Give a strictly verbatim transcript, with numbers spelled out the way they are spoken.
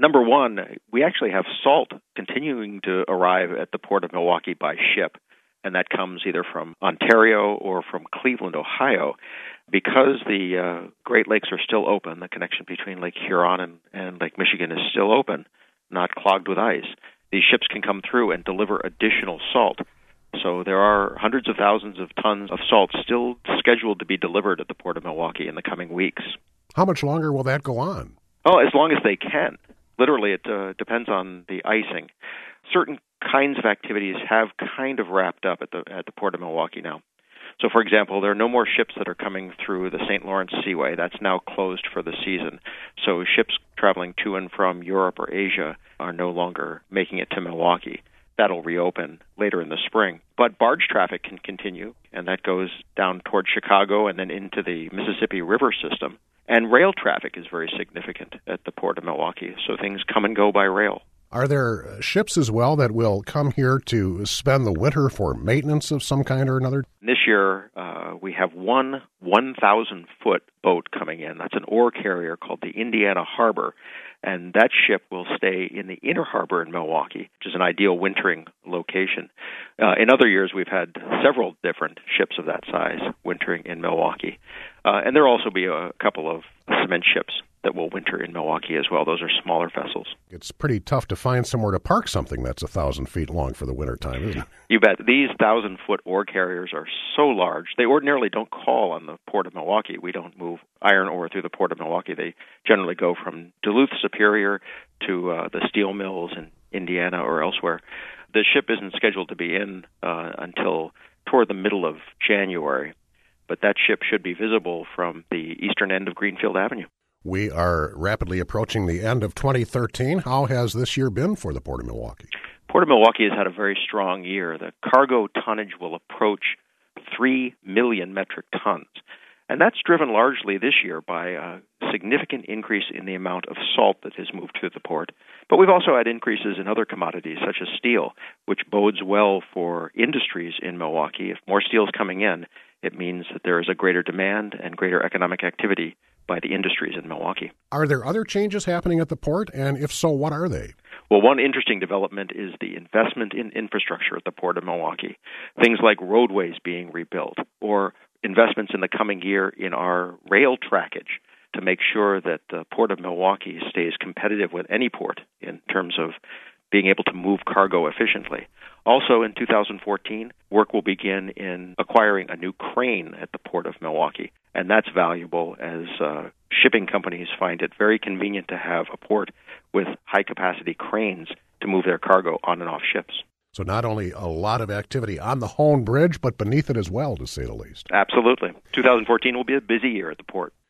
Number one, we actually have salt continuing to arrive at the Port of Milwaukee by ship, and that comes either from Ontario or from Cleveland, Ohio. Because the uh, Great Lakes are still open, the connection between Lake Huron and, and Lake Michigan is still open, not clogged with ice, these ships can come through and deliver additional salt. So there are hundreds of thousands of tons of salt still scheduled to be delivered at the Port of Milwaukee in the coming weeks. How much longer will that go on? Oh, as long as they can. Literally, it uh, depends on the icing. Certain kinds of activities have kind of wrapped up at the at the Port of Milwaukee now. So, for example, there are no more ships that are coming through the Saint Lawrence Seaway. That's now closed for the season. So ships traveling to and from Europe or Asia are no longer making it to Milwaukee. That'll reopen later in the spring. But barge traffic can continue, and that goes down toward Chicago and then into the Mississippi River system. And rail traffic is very significant at the Port of Milwaukee, so things come and go by rail. Are there ships as well that will come here to spend the winter for maintenance of some kind or another? This year, uh, we have one one thousand foot boat coming in. That's an ore carrier called the Indiana Harbor, and that ship will stay in the inner harbor in Milwaukee, which is an ideal wintering location. Uh, in other years, we've had several different ships of that size wintering in Milwaukee. Uh, and there will also be a couple of cement ships that will winter in Milwaukee as well. Those are smaller vessels. It's pretty tough to find somewhere to park something that's a thousand feet long for the wintertime, isn't it? You bet. These thousand-foot ore carriers are so large. They ordinarily don't call on the Port of Milwaukee. We don't move iron ore through the Port of Milwaukee. They generally go from Duluth, Superior to uh, the steel mills in Indiana or elsewhere. The ship isn't scheduled to be in uh, until toward the middle of January, but that ship should be visible from the eastern end of Greenfield Avenue. We are rapidly approaching the end of twenty thirteen. How has this year been for the Port of Milwaukee? Port of Milwaukee has had a very strong year. The cargo tonnage will approach three million metric tons. And that's driven largely this year by a significant increase in the amount of salt that has moved through the port. But we've also had increases in other commodities, such as steel, which bodes well for industries in Milwaukee. If more steel is coming in, it means that there is a greater demand and greater economic activity by the industries in Milwaukee. Are there other changes happening at the port? And if so, what are they? Well, one interesting development is the investment in infrastructure at the Port of Milwaukee. Things like roadways being rebuilt or investments in the coming year in our rail trackage to make sure that the Port of Milwaukee stays competitive with any port in terms of being able to move cargo efficiently. Also, in two thousand fourteen, work will begin in acquiring a new crane at the Port of Milwaukee, and that's valuable as uh, shipping companies find it very convenient to have a port with high-capacity cranes to move their cargo on and off ships. So not only a lot of activity on the Hoan Bridge, but beneath it as well, to say the least. Absolutely. two thousand fourteen will be a busy year at the port.